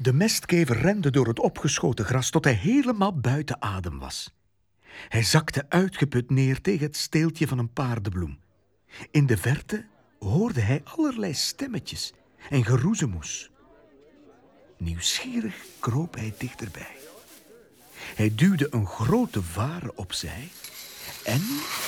De mestkever rende door het opgeschoten gras tot hij helemaal buiten adem was. Hij zakte uitgeput neer tegen het steeltje van een paardenbloem. In de verte hoorde hij allerlei stemmetjes en geroezemoes. Nieuwsgierig kroop hij dichterbij. Hij duwde een grote vare opzij en...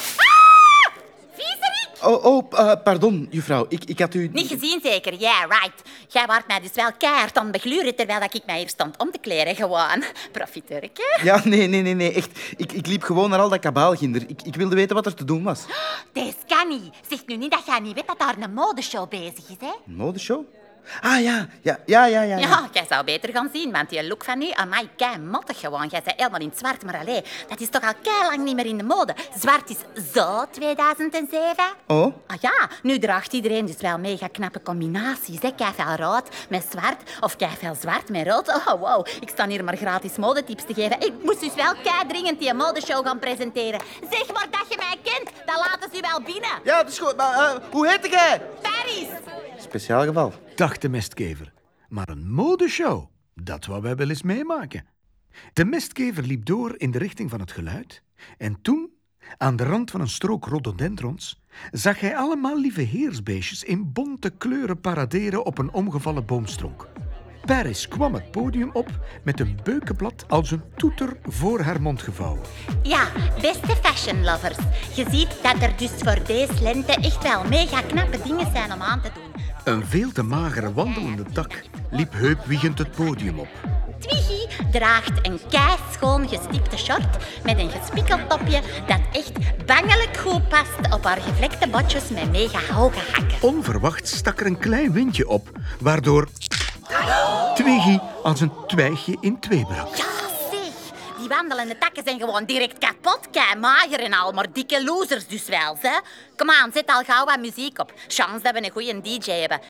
Pardon, juffrouw. Ik had u... Niet gezien zeker? Ja, right. Jij waart mij dus wel keihard aan het begluren terwijl ik mij hier stond om te kleren. Gewoon. Profiteurke. Ja, nee, echt. Ik liep gewoon naar al dat kabaalginder. Ik wilde weten wat er te doen was. Deze kan niet. Zeg nu niet dat jij niet weet dat daar een modeshow bezig is, hè? Een modeshow? Ah, ja. Ja, jij zou beter gaan zien, want die look van nu, amai, kei mottig gewoon. Jij bent helemaal in het zwart, maar allee, dat is toch al kei lang niet meer in de mode. Zwart is zo 2007. Oh? Ah ja, nu draagt iedereen dus wel mega knappe combinaties, hè. Kei veel rood met zwart of kei veel zwart met rood. Oh, wow, ik sta hier maar gratis modetips te geven. Ik moest dus wel kei dringend die modeshow gaan presenteren. Zeg maar dat je mij kent, dan laten ze u wel binnen. Ja, dat is goed. Maar hoe heet jij? Paris! Speciaal geval. dacht de mestkever. Maar een modeshow, dat wou wij wel eens meemaken. De mestkever liep door in de richting van het geluid en toen, aan de rand van een strook rhododendrons, zag hij allemaal lieve heersbeestjes in bonte kleuren paraderen op een omgevallen boomstronk. Paris kwam het podium op met een beukenblad als een toeter voor haar mond gevouwen. Ja, beste fashion lovers. Je ziet dat er dus voor deze lente echt wel mega knappe dingen zijn om aan te doen. Een veel te magere wandelende tak liep heupwiegend het podium op. Twiggy draagt een keischoon gestipte short met een gespikkeld topje dat echt bangelijk goed past op haar gevlekte botjes met mega hoge hakken. Onverwacht stak er een klein windje op, waardoor Twiggy als een twijgje in twee brak. Ja, zeg. Die wandelende takken zijn gewoon direct kapot, kei mager en al, maar dikke losers dus wel, hè. Kom aan, zet al gauw wat muziek op. Chance dat we een goede DJ hebben.